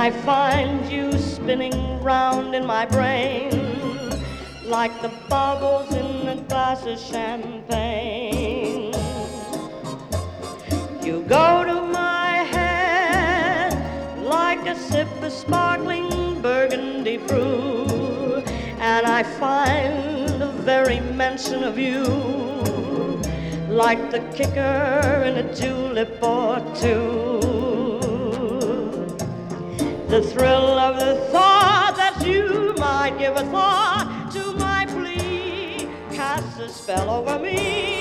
I find you spinning round in my brain like the bubbles in a glass of champagne. You go to my head like a sip of sparkling burgundy brew, and I find the very mention of you like the kicker in a julep or two. The thrill of the thought that you might give a thought to my plea casts a spell over me.